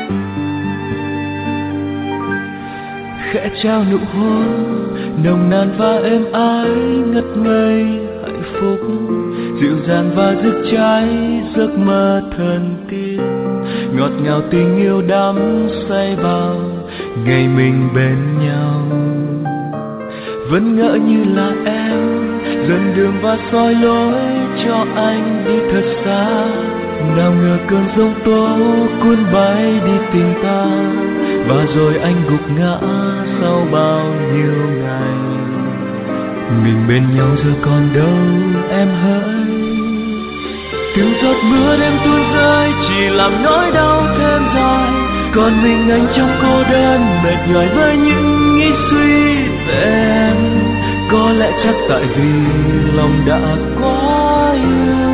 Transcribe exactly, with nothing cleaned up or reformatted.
Khẽ trao nụ hôn nồng nàn và êm ái, ngất ngây hạnh phúc dịu dàng và rực cháy giấc mơ thần tiên, ngọt ngào tình yêu đắm say bao ngày mình bên nhau. Vẫn ngỡ như là em dẫn đường và soi lối cho anh đi thật xa, nào ngờ cơn giông tố cuốn bay đi tình ta, và rồi anh gục ngã sau bao nhiêu ngày. Mình bên nhau giờ còn đâu em hỡi, từng giọt mưa đêm tuôn rơi chỉ làm nỗi đau thêm dài, còn mình anh trong cô đơn mệt nhoài với những nghĩ suy về em. Có lẽ chắc tại vì lòng đã quá yêu.